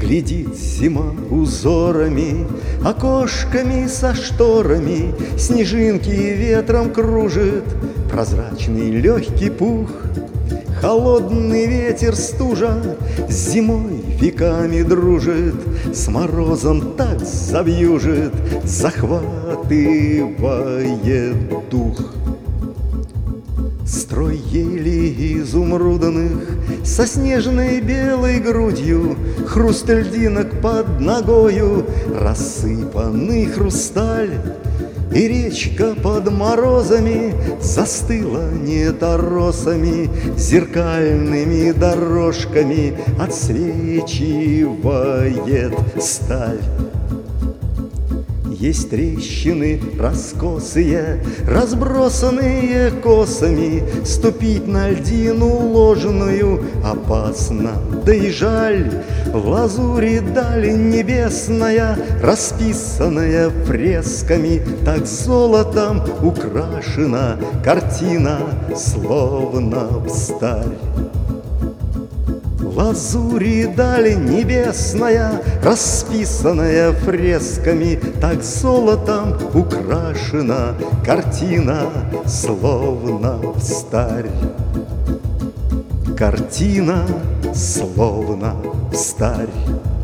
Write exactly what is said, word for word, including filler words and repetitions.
Глядит зима узорами, окошками со шторами, снежинки ветром кружит, прозрачный легкий пух. Холодный ветер стужа с зимой веками дружит, с морозом так завьюжит, захватывает дух. Строй елей изумрудных со снежной белой грудью, хруст льдинок под ногою, рассыпанный хрусталь. И речка под морозами застыла неторосами, зеркальными дорожками отсвечивает сталь. Есть трещины раскосые, разбросанные косами, ступить на льдину ложную опасно, да и жаль. В лазури дали небесная, расписанная фресками, так золотом украшена картина, словно в сталь. Лазури дали небесная, расписанная фресками, так золотом украшена картина, словно в сталь. Картина, словно в сталь.